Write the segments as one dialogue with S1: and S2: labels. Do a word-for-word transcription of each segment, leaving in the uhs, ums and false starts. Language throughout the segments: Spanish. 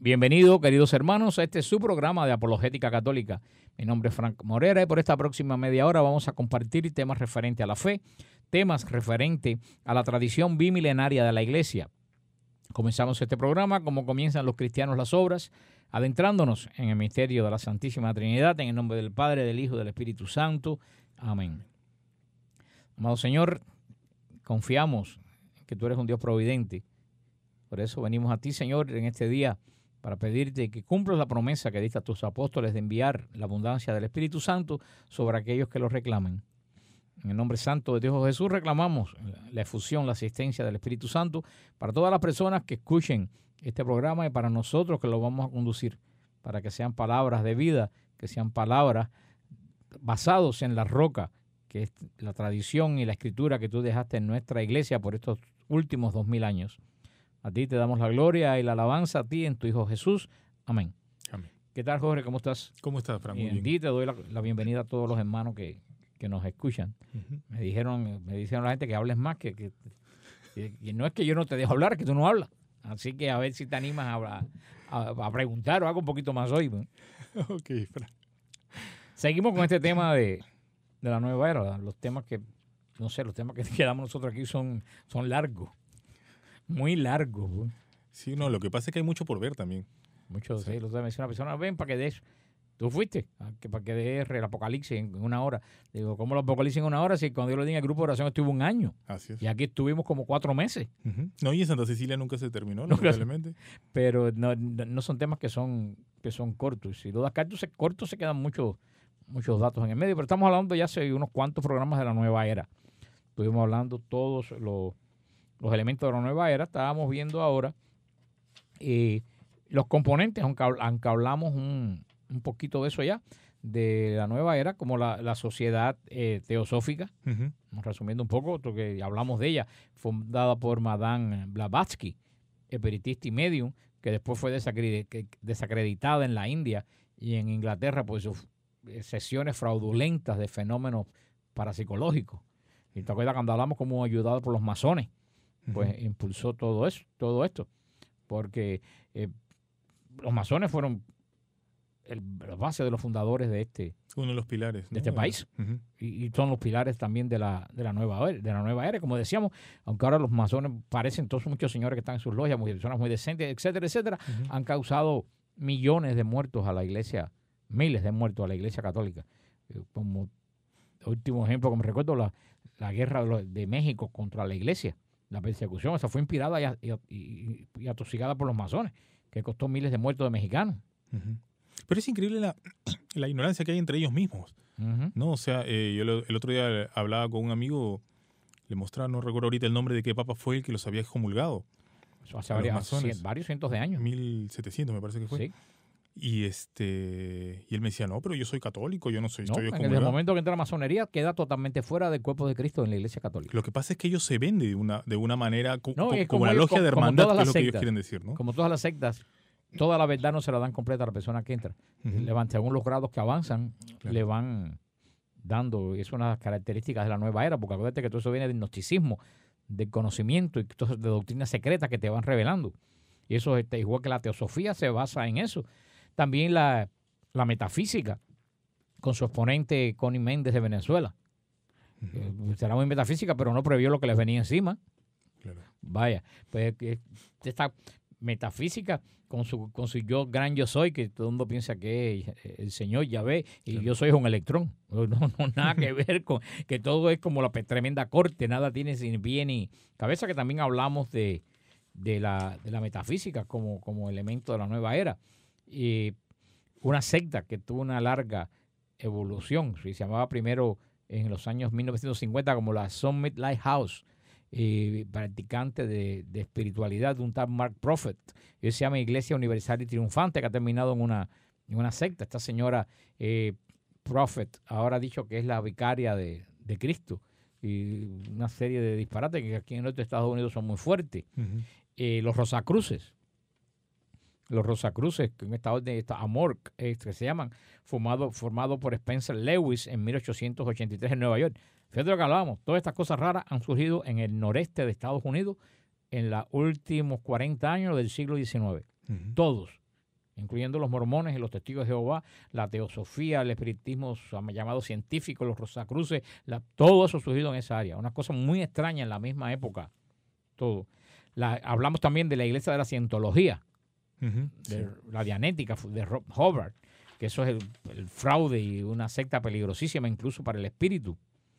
S1: Bienvenidos, queridos hermanos, a este su programa de Apologética Católica. Mi nombre es Frank Morera y por esta próxima media hora vamos a compartir temas referentes a la fe, temas referentes a la tradición bimilenaria de la Iglesia. Comenzamos este programa como comienzan los cristianos las obras, adentrándonos en el misterio de la Santísima Trinidad, en el nombre del Padre, del Hijo y del Espíritu Santo. Amén. Amado Señor, confiamos que tú eres un Dios providente. Por eso venimos a ti, Señor, en este día para pedirte que cumplas la promesa que diste a tus apóstoles de enviar la abundancia del Espíritu Santo sobre aquellos que lo reclamen. En el nombre santo de Dios Jesús reclamamos la efusión, la asistencia del Espíritu Santo para todas las personas que escuchen este programa y para nosotros que lo vamos a conducir, para que sean palabras de vida, que sean palabras basadas en la roca, que es la tradición y la escritura que tú dejaste en nuestra iglesia por estos últimos dos mil años. A ti te damos la gloria y la alabanza a ti en tu Hijo Jesús. Amén.
S2: Amén.
S1: ¿Qué tal, Jorge? ¿Cómo estás?
S2: ¿Cómo estás, Fran?
S1: Muy bien. Bien. Te doy la, la bienvenida a todos los hermanos que, que nos escuchan. Uh-huh. Me dijeron me dijeron la gente que hables más, que, que, que, que no es que yo no te dejo hablar, es que tú no hablas. Así que a ver si te animas a, a, a preguntar o algo un poquito más hoy. ¿No?
S2: Ok, Fran.
S1: Seguimos con este tema de, de la nueva era. Los temas que, no sé, los temas que quedamos nosotros aquí son, son largos. Muy largo. Güey.
S2: Sí, no, lo que pasa es que hay mucho por ver también.
S1: Mucho, sí. sí lo me dice una persona, ven para que des. Tú fuiste, que para que des el Apocalipsis en una hora. Digo, ¿cómo el Apocalipsis en una hora? Si cuando yo lo di en el grupo de oración estuve un año.
S2: Así es.
S1: Y aquí estuvimos como cuatro meses.
S2: Uh-huh. No, y en Santa Cecilia nunca se terminó, lamentablemente.
S1: Pero no, no son temas que son, que son cortos. Si lo das cortos se quedan muchos, muchos datos en el medio. Pero estamos hablando ya hace unos cuantos programas de la nueva era. Estuvimos hablando todos los... los elementos de la nueva era, estábamos viendo ahora eh, los componentes, aunque, aunque hablamos un, un poquito de eso ya, de la nueva era, como la, la sociedad eh, teosófica, uh-huh. resumiendo un poco, porque hablamos de ella, fundada por Madame Blavatsky, espiritista y medium, que después fue desacreditada en la India y en Inglaterra por sus sesiones fraudulentas de fenómenos parapsicológicos. Y te acuerdas cuando hablamos como ayudado por los masones, pues uh-huh. impulsó todo eso, todo esto, porque eh, los masones fueron el, la base de los fundadores de este,
S2: uno de los pilares,
S1: de
S2: ¿no?
S1: este país, uh-huh. y, y son los pilares también de la de la nueva de la nueva era, como decíamos, aunque ahora los masones parecen todos muchos señores que están en sus logias, muy personas muy decentes, etcétera, etcétera, uh-huh. han causado millones de muertos a la iglesia, miles de muertos a la iglesia católica, como último ejemplo, como recuerdo la, la guerra de, de México contra la iglesia. La persecución, esa fue inspirada y, y, y, y atosigada por los masones, que costó miles de muertos de mexicanos.
S2: Uh-huh. Pero es increíble la, la ignorancia que hay entre ellos mismos,
S1: uh-huh.
S2: ¿no? O sea, eh, yo lo, el otro día hablaba con un amigo, le mostraba, no recuerdo ahorita el nombre de qué papa fue el que los había excomulgado.
S1: Eso hace varios, cien, varios cientos de años.
S2: mil setecientos me parece que fue.
S1: Sí.
S2: Y este y él me decía, no, pero yo soy católico, yo no soy,
S1: no,
S2: estoy
S1: excomulgado. En el momento que entra la masonería, queda totalmente fuera del cuerpo de Cristo en la iglesia católica.
S2: Lo que pasa es que ellos se venden de una, de una manera, co-
S1: no,
S2: co-
S1: como,
S2: como la logia
S1: como,
S2: de hermandad, que es lo
S1: sectas,
S2: que ellos quieren decir, ¿no?
S1: Como todas las sectas, toda la verdad no se la dan completa a la persona que entra. Uh-huh. Le van, según los grados que avanzan, claro. le van dando, es una de las características de la nueva era, porque acuérdate que todo eso viene del gnosticismo, del conocimiento y todo, de doctrinas secretas que te van revelando. Y eso, este, igual que la teosofía, se basa en eso. También la, la metafísica, con su exponente Connie Méndez de Venezuela. Uh-huh. Eh, será muy metafísica, pero no previó lo que les venía encima.
S2: Claro.
S1: Vaya, pues eh, esta metafísica con su, con su yo gran yo soy, que todo el mundo piensa que es el Señor Yahvé, y claro. yo soy un electrón. No, no nada que ver con que todo es como la tremenda corte, nada tiene ni pie ni cabeza, que también hablamos de, de, la, de la metafísica como, como elemento de la nueva era. Y una secta que tuvo una larga evolución, se llamaba primero en los años mil novecientos cincuenta como la Summit Lighthouse, eh, practicante de, de espiritualidad de un tal Mark Prophet. Él se llama Iglesia Universal y Triunfante, que ha terminado en una, en una secta. Esta señora eh, Prophet ahora ha dicho que es la vicaria de, de Cristo, y una serie de disparates que aquí en los Estados Unidos son muy fuertes. Uh-huh. Eh, los Rosacruces, los Rosacruces, que en esta orden está Amor, eh, que se llaman, formado, formado por Spencer Lewis en mil ochocientos ochenta y tres en Nueva York. Fíjate lo que hablábamos, todas estas cosas raras han surgido en el noreste de Estados Unidos en los últimos cuarenta años del siglo diecinueve. Uh-huh. Todos. incluyendo los mormones y los testigos de Jehová, la teosofía, el espiritismo llamado científico, los rosacruces, la, todo eso surgido en esa área. Una cosa muy extraña en la misma época. Todo. La, hablamos también de la iglesia de la cientología,
S2: Uh-huh,
S1: de
S2: sí.
S1: la dianética de Rob Hubbard, que eso es el, el fraude y una secta peligrosísima incluso para el espíritu.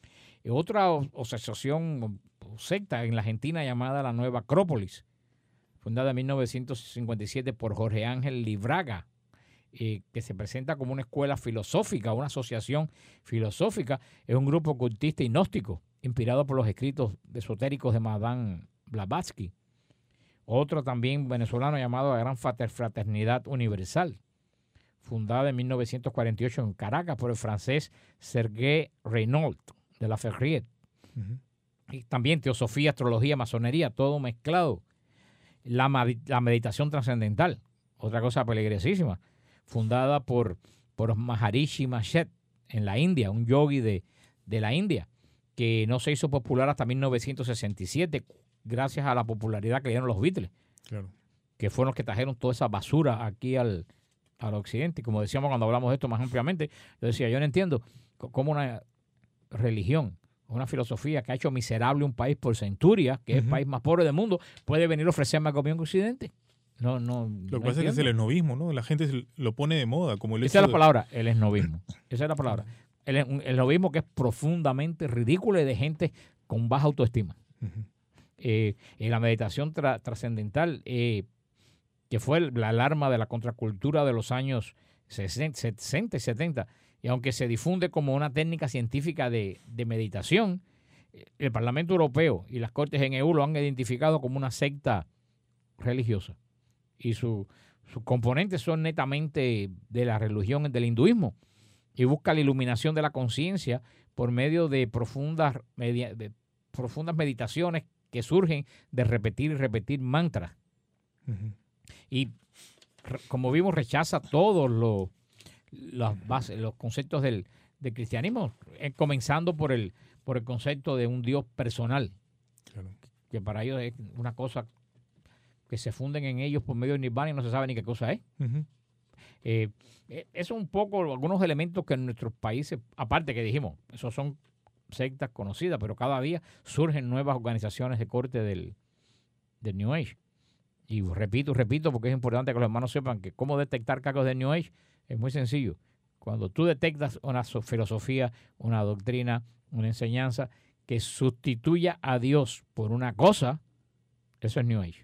S1: Y otra asociación o secta en la Argentina llamada la Nueva Acrópolis, fundada en mil novecientos cincuenta y siete por Jorge Ángel Libraga, eh, que se presenta como una escuela filosófica, una asociación filosófica. Es un grupo ocultista y gnóstico, inspirado por los escritos esotéricos de Madame Blavatsky. Otro también venezolano llamado la Gran Fraternidad Universal, fundada en mil novecientos cuarenta y ocho en Caracas por el francés Serge Reynaud de la Ferrier.
S2: Uh-huh.
S1: Y también teosofía, astrología, masonería, todo mezclado. La, la meditación trascendental, otra cosa peligrosísima, fundada por, por Maharishi Mahesh en la India, un yogi de, de la India, que no se hizo popular hasta mil novecientos sesenta y siete, gracias a la popularidad que le dieron los Beatles,
S2: Claro.
S1: que fueron los que trajeron toda esa basura aquí al, al occidente. Y como decíamos cuando hablamos de esto más ampliamente, yo decía, yo no entiendo cómo una religión, una filosofía que ha hecho miserable un país por centurias, que uh-huh. es el país más pobre del mundo, puede venir a ofrecerme algo bien occidente. No, no.
S2: Lo que
S1: no
S2: pasa
S1: entiendo.
S2: es que es el esnovismo, ¿no? La gente lo pone de moda, como el
S1: Esa
S2: hecho
S1: es la
S2: de...
S1: palabra, el esnovismo. Esa es la palabra. El, el esnovismo que es profundamente ridículo y de gente con baja autoestima.
S2: Uh-huh.
S1: Eh, en la meditación tra- trascendental, eh, que fue el, la alarma de la contracultura de los años sesenta y setenta, y aunque se difunde como una técnica científica de, de meditación, el Parlamento Europeo y las Cortes en E U lo han identificado como una secta religiosa. Y su, sus componentes son netamente de la religión del hinduismo y busca la iluminación de la conciencia por medio de profundas, media, de profundas meditaciones que surgen de repetir y repetir mantras. Uh-huh. Y como vimos, rechaza todos los, los, bases, los conceptos del, del cristianismo, eh, comenzando por el, por el concepto de un Dios personal, claro. que para ellos es una cosa que se funden en ellos por medio del nirvana y no se sabe ni qué cosa es. Uh-huh. Eh, eso es un poco algunos elementos que en nuestros países, aparte que dijimos, esos son sectas conocidas, pero cada día surgen nuevas organizaciones de corte del, del New Age. Y repito, repito, porque es importante que los hermanos sepan que cómo detectar cacos del New Age es muy sencillo. Cuando tú detectas una filosofía, una doctrina, una enseñanza que sustituya a Dios por una cosa, eso es New Age.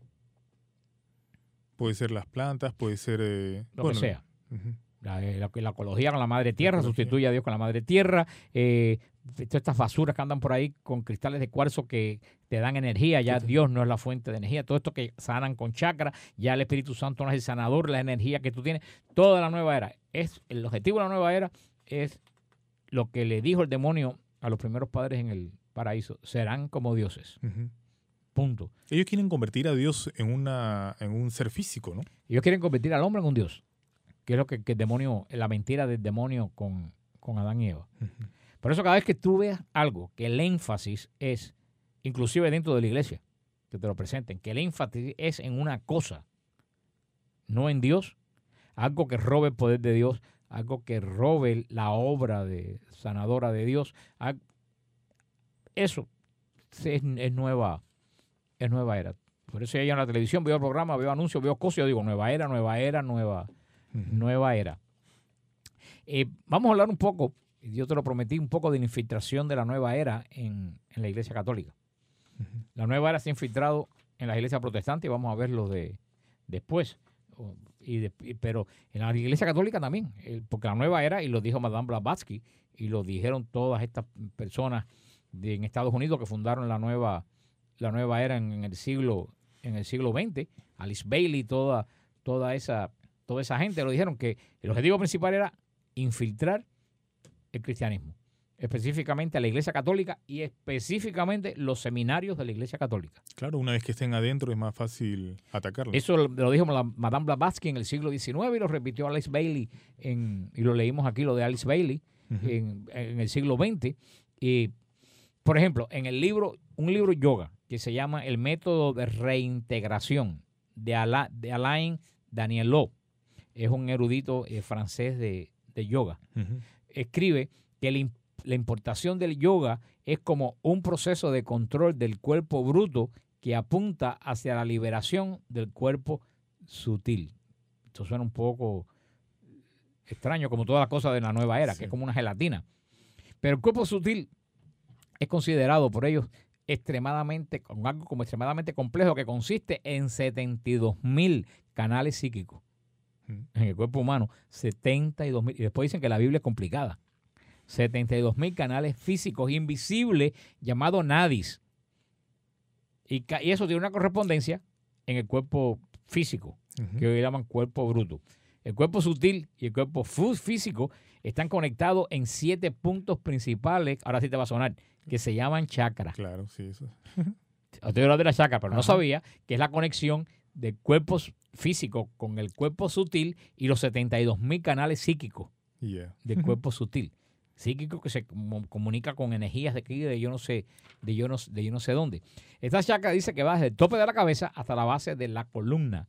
S2: Puede ser las plantas, puede ser... Eh,
S1: Lo
S2: bueno,
S1: que sea.
S2: Uh-huh.
S1: La, la, la ecología con la madre tierra, sustituye a Dios con la madre tierra. Eh, todas estas basuras que andan por ahí con cristales de cuarzo que te dan energía, ya sí, Dios no es la fuente de energía. Todo esto que sanan con chakra, ya el Espíritu Santo no es el sanador, la energía que tú tienes. Toda la nueva era. Es, el objetivo de la nueva era es lo que le dijo el demonio a los primeros padres en el paraíso. Serán como dioses.
S2: Uh-huh.
S1: Punto.
S2: Ellos quieren convertir a Dios en, una, en un ser físico, ¿no?
S1: Ellos quieren convertir al hombre en un Dios. Que es lo que, que el demonio, la mentira del demonio con, con Adán y Eva. Uh-huh. Por eso cada vez que tú veas algo, que el énfasis es, inclusive dentro de la iglesia, que te lo presenten, que el énfasis es en una cosa, no en Dios, algo que robe el poder de Dios, algo que robe la obra de, sanadora de Dios, eso es, es, nueva, es nueva era. Por eso yo en la televisión veo el programa, veo anuncios, veo cosas, yo digo nueva era, nueva era, nueva... Nueva era. Eh, vamos a hablar un poco, y yo te lo prometí, un poco de la infiltración de la nueva era en, en la Iglesia Católica. Uh-huh. La nueva era se ha infiltrado en las iglesias protestantes y vamos a verlo de, después. Y de, y, pero en la Iglesia Católica también, eh, porque la nueva era, y lo dijo Madame Blavatsky, y lo dijeron todas estas personas de, en Estados Unidos que fundaron la nueva, la nueva era en, en el siglo en el siglo veinte, Alice Bailey, toda, toda esa... Toda esa gente lo dijeron que el objetivo principal era infiltrar el cristianismo, específicamente a la Iglesia Católica y específicamente los seminarios de la Iglesia Católica.
S2: Claro, una vez que estén adentro es más fácil atacarlos.
S1: Eso lo, lo dijo la Madame Blavatsky en el siglo diecinueve y lo repitió Alice Bailey, en, y lo leímos aquí, lo de Alice Bailey, uh-huh. en, en el siglo veinte. Y, por ejemplo, en el libro, un libro yoga que se llama El método de reintegración de, Ala, de Alain Danielot. es un erudito eh, francés de, de yoga.
S2: Ujú.
S1: Escribe que la, im- la importación del yoga es como un proceso de control del cuerpo bruto que apunta hacia la liberación del cuerpo sutil. Esto suena un poco extraño, como todas las cosas de la nueva era,
S2: Sí.
S1: que es como una gelatina. Pero el cuerpo sutil es considerado por ellos extremadamente, con algo como extremadamente complejo, que consiste en setenta y dos mil canales psíquicos
S2: Ujú.
S1: en el cuerpo humano. setenta y dos mil. Y después dicen que la Biblia es complicada. setenta y dos mil canales físicos invisibles llamados nadis. Y, ca- y eso tiene una correspondencia en el cuerpo físico,
S2: Ujú.
S1: que hoy llaman cuerpo bruto. El cuerpo sutil y el cuerpo fu- físico están conectados en siete puntos principales, ahora sí te va a sonar, que se llaman chakras.
S2: Claro, sí, eso.
S1: Estoy hablando de la chakra, pero no
S2: Ajá.
S1: sabía que es la conexión del cuerpo s- físico con el cuerpo sutil y los setenta y dos mil canales psíquicos
S2: Yeah.
S1: del cuerpo sutil. Psíquico que se como- comunica con energías de aquí, de yo no sé, de yo no, de yo no sé dónde. Esta chakra dice que va desde el tope de la cabeza hasta la base de la columna.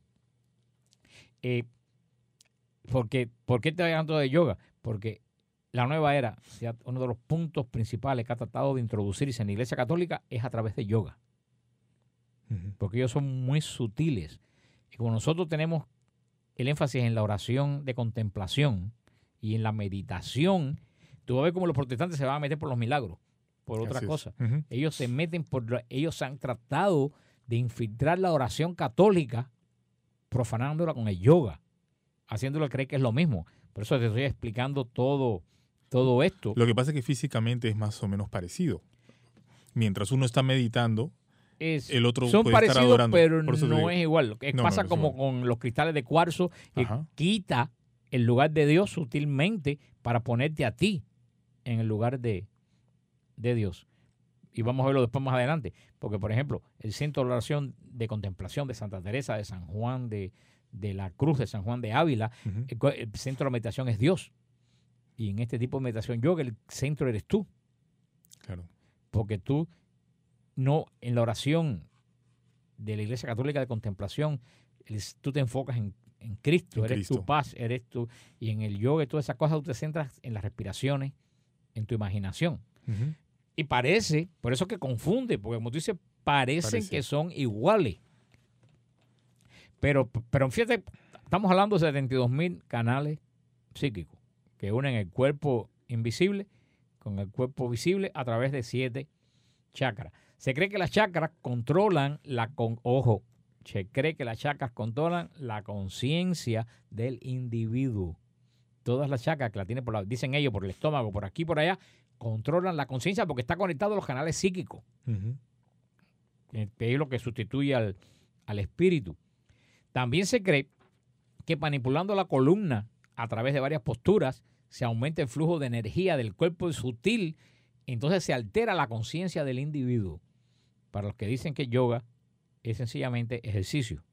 S1: Eh, porque, ¿Por qué te hablando de yoga? Porque la nueva era, ya uno de los puntos principales que ha tratado de introducirse en la Iglesia Católica es a través de yoga.
S2: Ujú.
S1: Porque ellos son muy sutiles. Y como nosotros tenemos el énfasis en la oración de contemplación y en la meditación, tú vas a ver cómo los protestantes se van a meter por los milagros, por otra
S2: Así es.
S1: cosa.
S2: Ujú.
S1: Ellos se meten por, lo- ellos han tratado de infiltrar la oración católica profanándola con el yoga, haciéndolo creer que es lo mismo. Por eso te estoy explicando todo, todo esto.
S2: Lo que pasa es que físicamente es más o menos parecido. Mientras uno está meditando,
S1: Es,
S2: el otro
S1: son
S2: puede estar
S1: parecidos,
S2: adorando.
S1: pero
S2: Por eso te
S1: no
S2: digo.
S1: es igual. Eh,
S2: No, no,
S1: pasa
S2: no es
S1: como
S2: igual.
S1: con los cristales de cuarzo, que
S2: Ajá.
S1: quita el lugar de Dios sutilmente para ponerte a ti en el lugar de, de Dios. Y vamos a verlo después más adelante. Porque, por ejemplo, el centro de oración de contemplación de Santa Teresa, de San Juan de, de la Cruz, de San Juan de Ávila,
S2: Ujú.
S1: el, cu- el centro de la meditación es Dios. Y en este tipo de meditación yoga, el centro eres tú.
S2: Claro.
S1: Porque tú no, en la oración de la Iglesia Católica de contemplación, es- tú te enfocas en, en Cristo,
S2: En
S1: eres
S2: Cristo.
S1: tu paz, eres tú. Y en el yoga y todas esas cosas, tú te centras en las respiraciones, en tu imaginación.
S2: Ujú.
S1: Y parece, por eso que confunde, porque como tú dices, parecen
S2: Parece.
S1: que son iguales. Pero, pero fíjate, estamos hablando de setenta y dos mil canales psíquicos que unen el cuerpo invisible con el cuerpo visible a través de siete chakras. Se cree que las chakras controlan la con ojo, se cree que las chakras controlan la conciencia del individuo. Todas las chakras que la tienen por la, dicen ellos por el estómago, por aquí, por allá, controlan la conciencia porque está conectado a los canales psíquicos,
S2: Ujú.
S1: que es lo que sustituye al, al espíritu. También se cree que manipulando la columna a través de varias posturas se aumenta el flujo de energía del cuerpo sutil, entonces se altera la conciencia del individuo. Para los que dicen que yoga es sencillamente ejercicio,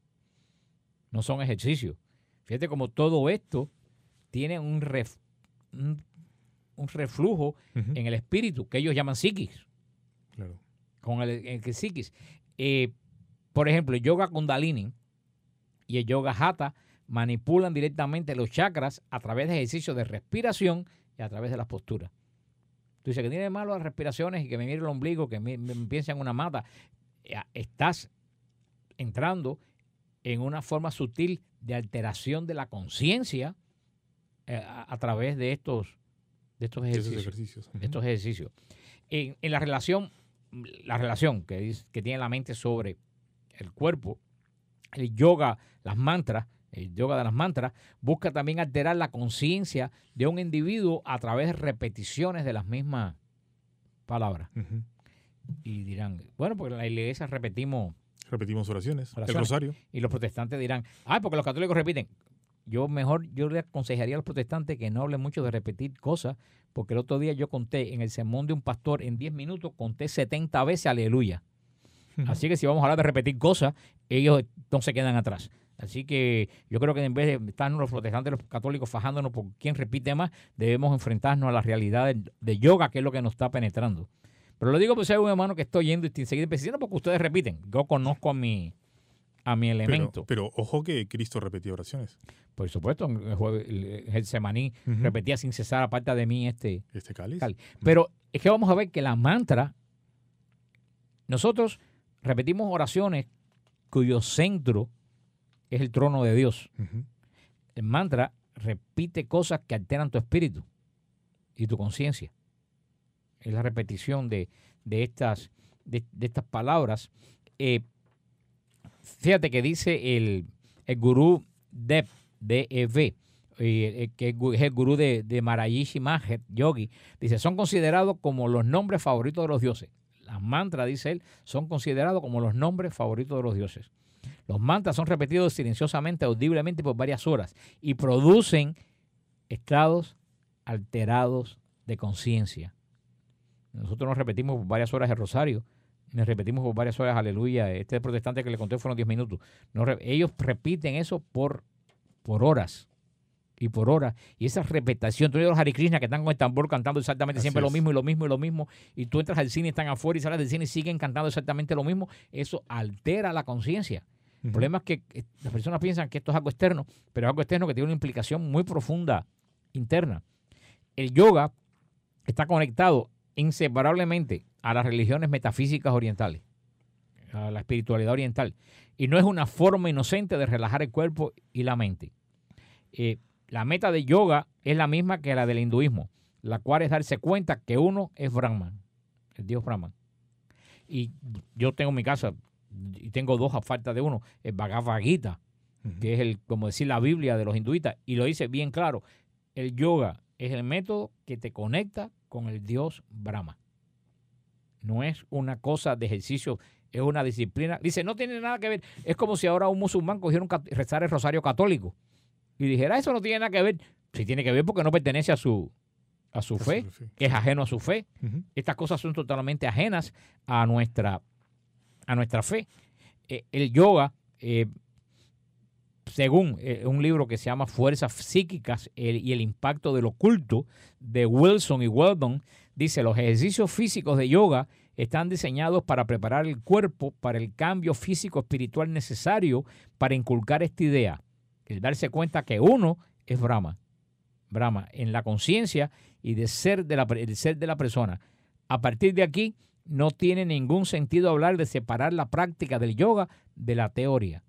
S1: no son ejercicios. Fíjate como todo esto tiene un, ref, un, un reflujo
S2: Ujú.
S1: en el espíritu, que ellos llaman psiquis,
S2: Claro.
S1: con el, el que psiquis. Eh, por ejemplo, el yoga kundalini y el yoga hatha manipulan directamente los chakras a través de ejercicios de respiración y a través de las posturas. Tú dices que tiene de malo las respiraciones y que me mire el ombligo, que me, me piensa en una mata. Eh, Estás entrando en una forma sutil de alteración de la conciencia eh, a, a través de estos, de estos
S2: Esos
S1: ejercicios.
S2: ejercicios. Ujú.
S1: Estos ejercicios. En, en la relación, la relación que, dice- que tiene la mente sobre el cuerpo, el yoga, las mantras, el yoga de las mantras, busca también alterar la conciencia de un individuo a través de repeticiones de las mismas palabras.
S2: Ujú.
S1: Y dirán, bueno, porque en la iglesia repetimos,
S2: Repetimos oraciones. El
S1: Oraciones.
S2: rosario.
S1: y los protestantes dirán, ah, porque los católicos repiten. Yo mejor, yo le aconsejaría a los protestantes que no hablen mucho de repetir cosas, porque el otro día yo conté en el sermón de un pastor, en diez minutos, conté setenta veces aleluya. Así que si vamos a hablar de repetir cosas, ellos no se quedan atrás. Así que yo creo que en vez de estar los protestantes y los católicos fajándonos por quién repite más, debemos enfrentarnos a la realidad de, de yoga, que es lo que nos está penetrando. Pero lo digo porque soy un hermano que estoy yendo y enseguida empecé, no porque ustedes repiten. Yo conozco a mi, a mi elemento.
S2: Pero, pero ojo que Cristo repetía oraciones.
S1: Por supuesto, en el jue- el Getsemaní
S2: Ujú.
S1: repetía sin cesar, aparte de mí, este
S2: Este cáliz.
S1: cáliz. Pero es que vamos a ver que la mantra, nosotros repetimos oraciones cuyo centro es el trono de Dios.
S2: Ujú.
S1: El mantra repite cosas que alteran tu espíritu y tu conciencia. Es la repetición de, de, estas, de, de estas palabras. Eh, fíjate que dice el, el gurú Dev, D E V, eh, que es el gurú de, de Maharishi Mahesh Yogi, dice, son considerados como los nombres favoritos de los dioses. Las mantras, dice él, son considerados como los nombres favoritos de los dioses. Los mantras son repetidos silenciosamente, audiblemente por varias horas y producen estados alterados de conciencia. Nosotros nos repetimos por varias horas el rosario, nos repetimos por varias horas aleluya. Este protestante que le conté fueron diez minutos. Nos re- ellos repiten eso por, por horas y por horas. Y esa repetición, tú ves los Hare Krishna que están con el tambor cantando exactamente
S2: Así
S1: siempre lo
S2: es.
S1: mismo y lo mismo y lo mismo. Y tú entras al cine, están afuera y sales del cine y siguen cantando exactamente lo mismo. Eso altera la conciencia. El
S2: Ujú.
S1: problema es que eh, las personas piensan que esto es algo externo, pero es algo externo que tiene una implicación muy profunda interna. El yoga está conectado inseparablemente a las religiones metafísicas orientales, a la espiritualidad oriental, y no es una forma inocente de relajar el cuerpo y la mente. Eh, la meta de yoga es la misma que la del hinduismo, la cual es darse cuenta que uno es Brahman, el Dios Brahman. Y yo tengo en mi casa, y tengo dos a falta de uno, el Bhagavad Gita,
S2: Ujú.
S1: que es el, como decir, la Biblia de los hinduistas, y lo dice bien claro, el yoga es el método que te conecta con el Dios Brahma. No es una cosa de ejercicio, es una disciplina. Dice, no tiene nada que ver. Es como si ahora un musulmán cogiera un cat- rezar el rosario católico y dijera, eso no tiene nada que ver. Sí tiene que ver porque no pertenece a su, a su fe, que es ajeno a su fe.
S2: Ujú.
S1: Estas cosas son totalmente ajenas a nuestra, a nuestra fe. Eh, el yoga, eh, según eh, un libro que se llama Fuerzas Psíquicas el- y el impacto del oculto de Wilson y Weldon, dice, los ejercicios físicos de yoga están diseñados para preparar el cuerpo para el cambio físico-espiritual necesario para inculcar esta idea, el darse cuenta que uno es Brahma, Brahma en la conciencia y de ser de la, el ser de la persona. A partir de aquí, no tiene ningún sentido hablar de separar la práctica del yoga de la teoría.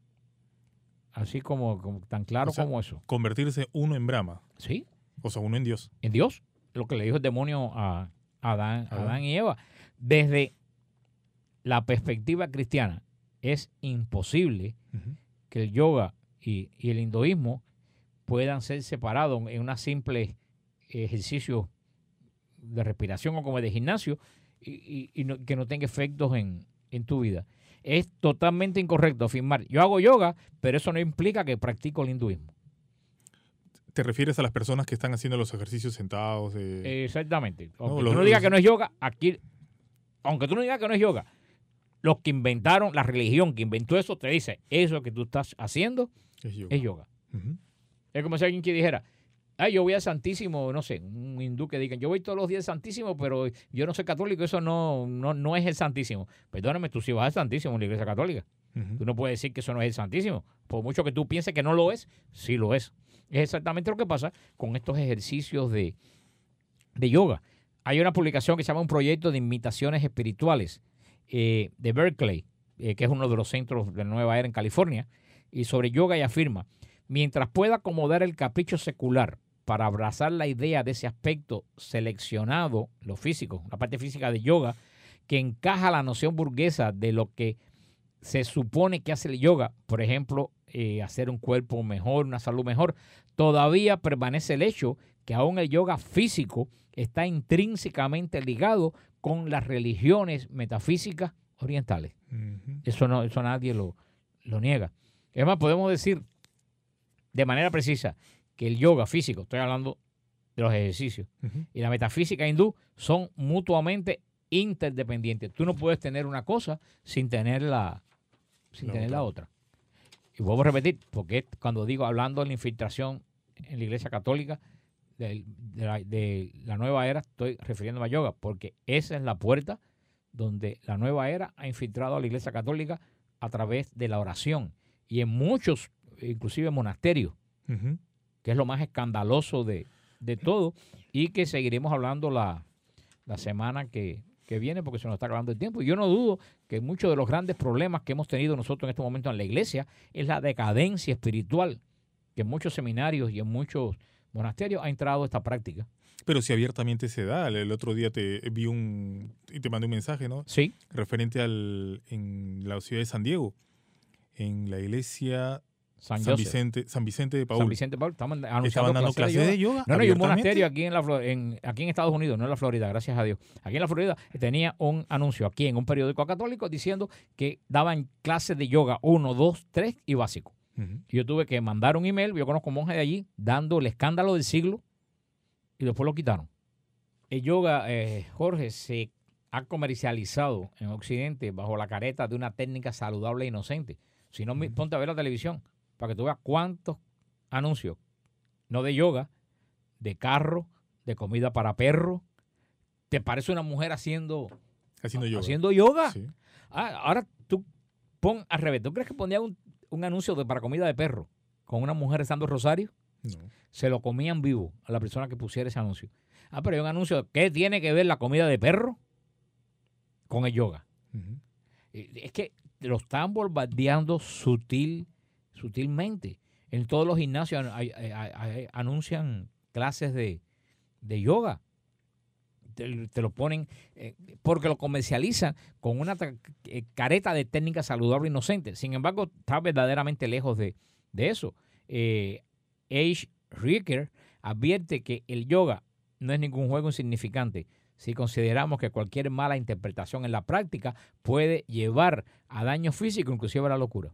S1: Así como, como tan claro
S2: O sea,
S1: como eso.
S2: Convertirse uno en Brahma,
S1: Sí,
S2: o sea, uno en Dios.
S1: en Dios, lo que le dijo el demonio a Adán,
S2: Adán.
S1: Adán y Eva. Desde la perspectiva cristiana, es imposible
S2: Ujú.
S1: que el yoga y, y el hinduismo puedan ser separados en una simple ejercicio de respiración o como de gimnasio y, y- y no- que no tenga efectos en, en tu vida. Es totalmente incorrecto afirmar, yo hago yoga, pero eso no implica que practico el hinduismo.
S2: ¿Te refieres a las personas que están haciendo los ejercicios sentados? eh?
S1: Exactamente. Aunque
S2: No,
S1: tú
S2: los-
S1: no digas
S2: los-
S1: que no es yoga, aquí, aunque tú no digas que no es yoga, los que inventaron, la religión que inventó eso, te dice, eso que tú estás haciendo
S2: Es yoga.
S1: es yoga.
S2: Ujú.
S1: Es como si alguien que dijera, ay, yo voy al Santísimo, no sé, un hindú que diga, yo voy todos los días al Santísimo, pero yo no soy católico, eso no, no, no es el Santísimo. Perdóname, tú sí vas al Santísimo en la iglesia católica.
S2: Ujú.
S1: Tú no puedes decir que eso no es el Santísimo. Por mucho que tú pienses que no lo es, sí lo es. Es exactamente lo que pasa con estos ejercicios de, de yoga. Hay una publicación que se llama Un proyecto de imitaciones espirituales eh, de Berkeley, eh, que es uno de los centros de la nueva era en California, y sobre yoga y afirma, mientras pueda acomodar el capricho secular para abrazar la idea de ese aspecto seleccionado, lo físico, la parte física de yoga, que encaja la noción burguesa de lo que se supone que hace el yoga, por ejemplo, eh, hacer un cuerpo mejor, una salud mejor, todavía permanece el hecho que aún el yoga físico está intrínsecamente ligado con las religiones metafísicas orientales.
S2: Ujú.
S1: Eso no, eso nadie lo, lo niega. Es más, podemos decir de manera precisa que el yoga físico, estoy hablando de los ejercicios,
S2: Ujú.
S1: y la metafísica hindú son mutuamente interdependientes. Tú no puedes tener una cosa sin tener la, sin
S2: La
S1: tener
S2: otra.
S1: la otra. Y vuelvo a repetir, porque cuando digo hablando de la infiltración en la iglesia católica de, de la, de la nueva era, estoy refiriéndome a yoga, porque esa es la puerta donde la nueva era ha infiltrado a la iglesia católica a través de la oración. Y en muchos, inclusive monasterios,
S2: Ujú.
S1: que es lo más escandaloso de, de todo, y que seguiremos hablando la, la semana que, que viene, porque se nos está acabando el tiempo. Y yo no dudo que muchos de los grandes problemas que hemos tenido nosotros en este momento en la iglesia es la decadencia espiritual, que en muchos seminarios y en muchos monasterios ha entrado esta práctica.
S2: Pero si abiertamente se da. El el otro día te vi un y te mandé un mensaje, ¿no?
S1: Sí,
S2: Referente al en la ciudad de San Diego, en la iglesia
S1: San,
S2: San
S1: Joseph,
S2: Vicente, San Vicente de Paul.
S1: San Vicente Paul, estamos anunciando
S2: Estaban dando
S1: clases
S2: clases
S1: de
S2: de
S1: yoga.
S2: yoga.
S1: No, no, hay un
S2: abiertamente.
S1: monasterio aquí en, la, Flo- en, aquí en Estados Unidos, no en la Florida, gracias a Dios. Aquí en la Florida tenía un anuncio aquí en un periódico católico diciendo que daban clases de yoga uno, dos, tres y básico.
S2: Ujú.
S1: Y yo tuve que mandar un email, yo conozco monjes de allí, dando el escándalo del siglo y después lo quitaron. El yoga, eh, Jorge, se ha comercializado en Occidente bajo la careta de una técnica saludable e inocente. Si no, mi-
S2: Ujú.
S1: ponte a ver la televisión para que tú veas cuántos anuncios, no de yoga, de carro, de comida para perro. ¿Te parece una mujer haciendo,
S2: Haciendo yoga.
S1: haciendo yoga?
S2: Sí.
S1: Ah, ahora tú pon al revés. ¿Tú crees que ponía un, un anuncio de, para comida de perro con una mujer rezando el rosario?
S2: No.
S1: Se lo comían vivo a la persona que pusiera ese anuncio. Ah, pero hay un anuncio. ¿Qué tiene que ver la comida de perro con el yoga?
S2: Ujú.
S1: Eh, Es que lo están bombardeando sutil, sutilmente. En todos los gimnasios hay- hay- hay- hay- anuncian clases de, de yoga. Te, te lo ponen eh, porque lo comercializan con una tra- eh, careta de técnica saludable e inocente. Sin embargo, está verdaderamente lejos de, de eso. Eh, H. Ricker advierte que el yoga no es ningún juego insignificante si consideramos que cualquier mala interpretación en la práctica puede llevar a daño físico, inclusive a la locura.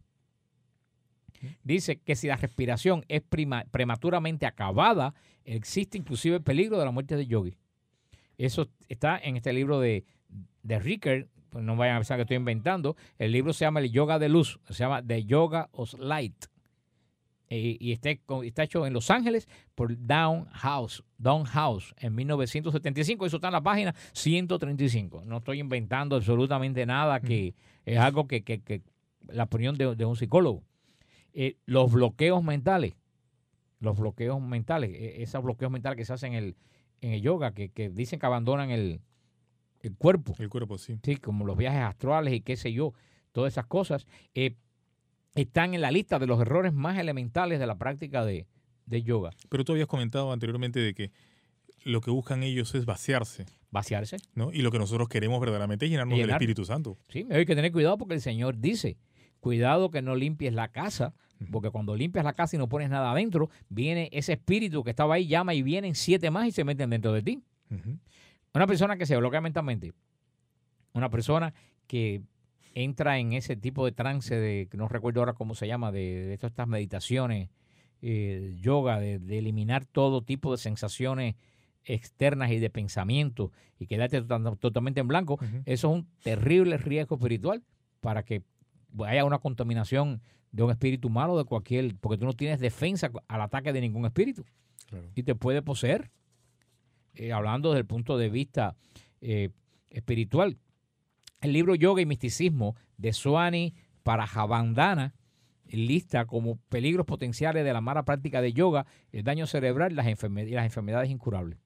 S1: Dice que si la respiración es prima- prematuramente acabada, existe inclusive el peligro de la muerte del yogi. Eso está en este libro de, de Ricker, pues no vayan a pensar que estoy inventando. El libro se llama El Yoga de Luz, se llama The Yoga of Light. Eh, y está, con- está hecho en Los Ángeles por Down House, Down House en mil novecientos setenta y cinco. Eso está en la página ciento treinta y cinco. No estoy inventando absolutamente nada, que es algo que, que- que la opinión de, de un psicólogo. Eh, los bloqueos mentales, los bloqueos mentales, eh, esos bloqueos mentales que se hacen en el, en el yoga, que, que dicen que abandonan el, el cuerpo,
S2: El cuerpo, sí.
S1: ¿sí? Como los viajes astrales y qué sé yo, todas esas cosas, eh, están en la lista de los errores más elementales de la práctica de, de yoga.
S2: Pero tú habías comentado anteriormente de que lo que buscan ellos es vaciarse,
S1: Vaciarse.
S2: ¿no? Y lo que nosotros queremos verdaderamente es llenarnos del
S1: Llenar.
S2: Espíritu Santo.
S1: Sí, hay que tener cuidado porque el Señor dice, cuidado que no limpies la casa, porque cuando limpias la casa y no pones nada adentro, viene ese espíritu que estaba ahí, llama y vienen siete más y se meten dentro de ti.
S2: Ujú.
S1: Una persona que se bloquea mentalmente, una persona que entra en ese tipo de trance de, no recuerdo ahora cómo se llama, de, de todas estas meditaciones, eh, yoga, de, de eliminar todo tipo de sensaciones externas y de pensamiento y quedarte to- totalmente en blanco,
S2: Ujú.
S1: eso es un terrible riesgo espiritual para que haya una contaminación de un espíritu malo de cualquier, porque tú no tienes defensa al ataque de ningún espíritu
S2: Claro.
S1: y te puede poseer. Eh, hablando desde el punto de vista eh, espiritual. El libro Yoga y Misticismo de Swami Prajabandana lista como peligros potenciales de la mala práctica de yoga el daño cerebral y las, enferme- y las enfermedades incurables.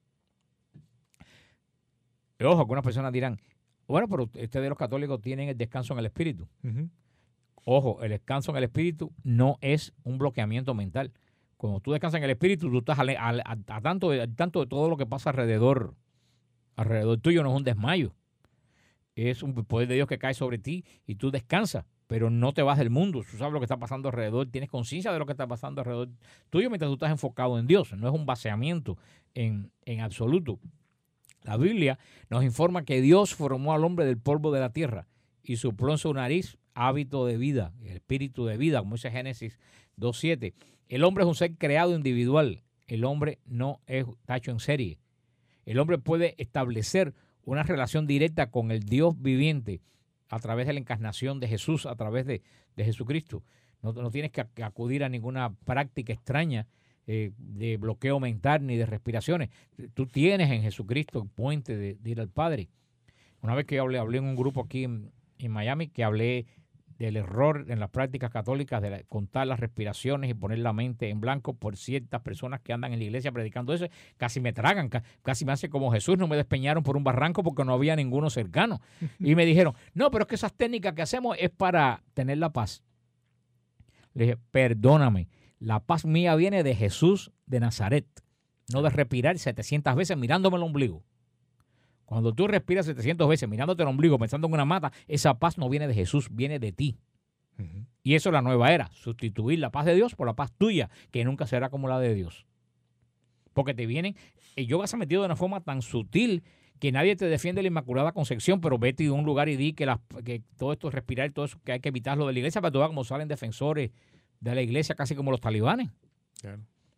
S1: Y ojo, algunas personas dirán, bueno, pero ustedes los católicos tienen el descanso en el espíritu.
S2: Ujú.
S1: Ojo, el descanso en el espíritu no es un bloqueamiento mental. Cuando tú descansas en el espíritu, tú estás ale- al- a, a tanto, de, al tanto de todo lo que pasa alrededor, alrededor tuyo, no es un desmayo. Es un poder de Dios que cae sobre ti y tú descansas, pero no te vas del mundo. Tú sabes lo que está pasando alrededor, tienes conciencia de lo que está pasando alrededor tuyo mientras tú estás enfocado en Dios. No es un vaciamiento en, en absoluto. La Biblia nos informa que Dios formó al hombre del polvo de la tierra y sopló en su nariz hábito de vida, el espíritu de vida, como dice Génesis dos siete. El hombre es un ser creado individual. El hombre no es tacho en serie. El hombre puede establecer una relación directa con el Dios viviente a través de la encarnación de Jesús, a través de, de Jesucristo. No, no tienes que acudir a ninguna práctica extraña eh, de bloqueo mental ni de respiraciones. Tú tienes en Jesucristo el puente de, de ir al Padre. Una vez que yo hablé, hablé en un grupo aquí en, en Miami que hablé del error en las prácticas católicas de la- contar las respiraciones y poner la mente en blanco por ciertas personas que andan en la iglesia predicando eso. Casi me tragan, ca- casi me hace como Jesús, no me despeñaron por un barranco porque no había ninguno cercano. Y me dijeron, no, pero es que esas técnicas que hacemos es para tener la paz. Le dije, perdóname, la paz mía viene de Jesús de Nazaret, no de respirar setecientas veces mirándome el ombligo. Cuando tú respiras setecientas veces mirándote el ombligo, pensando en una mata, esa paz no viene de Jesús, viene de ti.
S2: Ujú.
S1: Y eso es la nueva era, sustituir la paz de Dios por la paz tuya, que nunca será como la de Dios. Porque te vienen, el yoga se ha metido de una forma tan sutil que nadie te defiende la Inmaculada Concepción, pero vete a un lugar y di que, las- que todo esto es respirar, todo eso que hay que evitarlo de la iglesia, para tú veas cómo salen defensores de la iglesia, casi como los talibanes,
S2: Claro.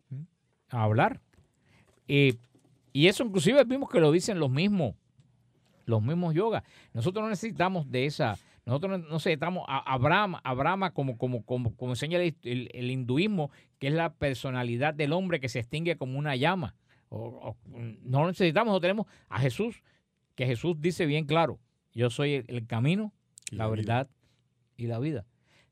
S1: a hablar. Eh, y eso inclusive vimos que lo dicen los mismos, los mismos yogas. Nosotros no necesitamos de esa, nosotros no necesitamos a, a Brahma, a Brahma como, como, como, como enseña el, el- el hinduismo, que es la personalidad del hombre que se extingue como una llama. O- o- no lo necesitamos, no tenemos a Jesús, que Jesús dice bien claro, yo soy el, el camino,
S2: Y
S1: la
S2: la vida.
S1: verdad y la vida.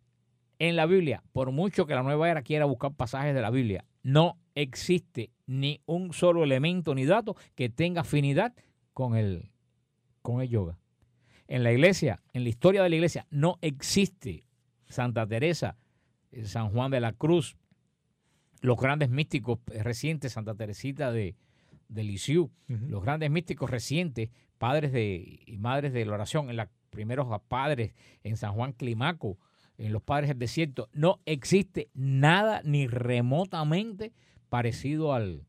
S1: En la Biblia, por mucho que la nueva era quiera buscar pasajes de la Biblia, no existe ni un solo elemento ni dato que tenga afinidad con el, con el yoga. En la iglesia, en la historia de la iglesia, no existe Santa Teresa, eh, San Juan de la Cruz, los grandes místicos eh, recientes, Santa Teresita de, de Lisieux,
S2: Ujú.
S1: los grandes místicos recientes, padres de, y madres de la oración, en los primeros padres, en San Juan Climaco, en los padres del desierto, no existe nada ni remotamente parecido al,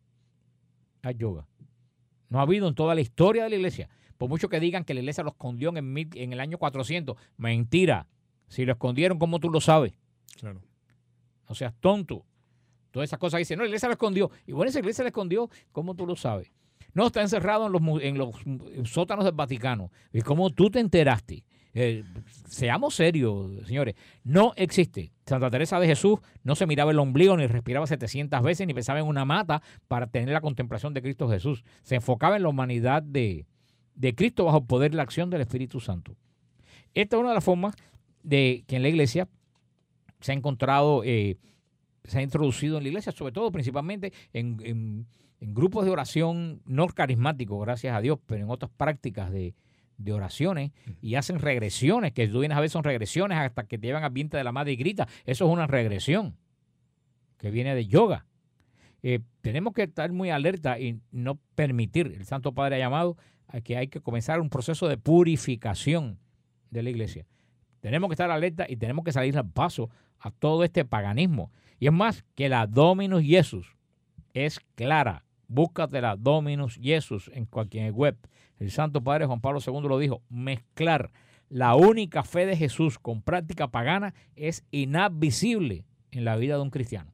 S1: al yoga. No ha habido en toda la historia de la iglesia. Por mucho que digan que la iglesia lo escondió en el, mil- en el año cuatrocientos, mentira. Si lo escondieron, ¿cómo tú lo sabes?
S2: Claro.
S1: No seas tonto. Todas esas cosas dicen, no, la iglesia lo escondió. Y bueno, esa iglesia lo escondió, ¿cómo tú lo sabes? No, está encerrado en los, mu- en los mm, sótanos del Vaticano. ¿Y cómo tú te enteraste? Eh, seamos serios, señores. No existe. Santa Teresa de Jesús no se miraba el ombligo, ni respiraba setecientas veces, ni pensaba en una mata para tener la contemplación de Cristo Jesús. Se enfocaba en la humanidad de, de Cristo bajo el poder y la acción del Espíritu Santo. Esta es una de las formas de que en la iglesia se ha encontrado, eh, se ha introducido en la iglesia, sobre todo principalmente en, en- en grupos de oración no carismáticos, gracias a Dios, pero en otras prácticas de, de oraciones, y hacen regresiones, que tú vienes a ver son regresiones hasta que te llevan al vientre de la madre y grita. Eso es una regresión que viene de yoga. Eh, tenemos que estar muy alerta y no permitir, el Santo Padre ha llamado a que hay que comenzar un proceso de purificación de la iglesia. Tenemos que estar alerta y tenemos que salir al paso a todo este paganismo. Y es más, que la Dominus Jesus es clara. Búscate la Dominus Jesus en cualquier web. El Santo Padre Juan Pablo segundo lo dijo, mezclar la única fe de Jesús con práctica pagana es inadmisible en la vida de un cristiano.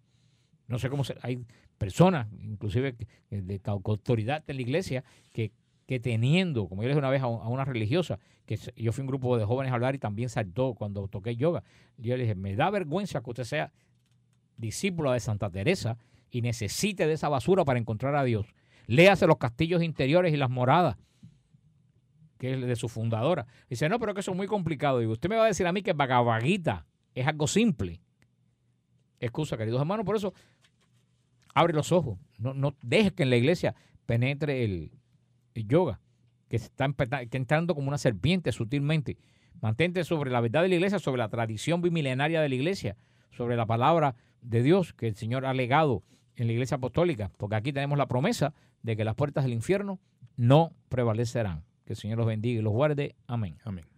S1: No sé cómo se, hay personas, inclusive de autoridad en la iglesia, que, que teniendo, como yo le dije una vez a, a una religiosa, que yo fui un grupo de jóvenes a hablar y también saltó cuando toqué yoga. Yo le dije, me da vergüenza que usted sea discípula de Santa Teresa y necesite de esa basura para encontrar a Dios. Léase los castillos interiores y las moradas, que es de su fundadora. Dice, no, pero que eso es muy complicado. Y usted me va a decir a mí que Bhagavad Gita es algo simple. Excusa, queridos hermanos, por eso abre los ojos. No, no dejes que en la iglesia penetre el, el yoga, que está empeta- que entrando como una serpiente sutilmente. Mantente sobre la verdad de la iglesia, sobre la tradición bimilenaria de la iglesia, sobre la palabra de Dios que el Señor ha legado en la iglesia apostólica, porque aquí tenemos la promesa de que las puertas del infierno no prevalecerán. Que el Señor los bendiga y los guarde. Amén.
S2: Amén.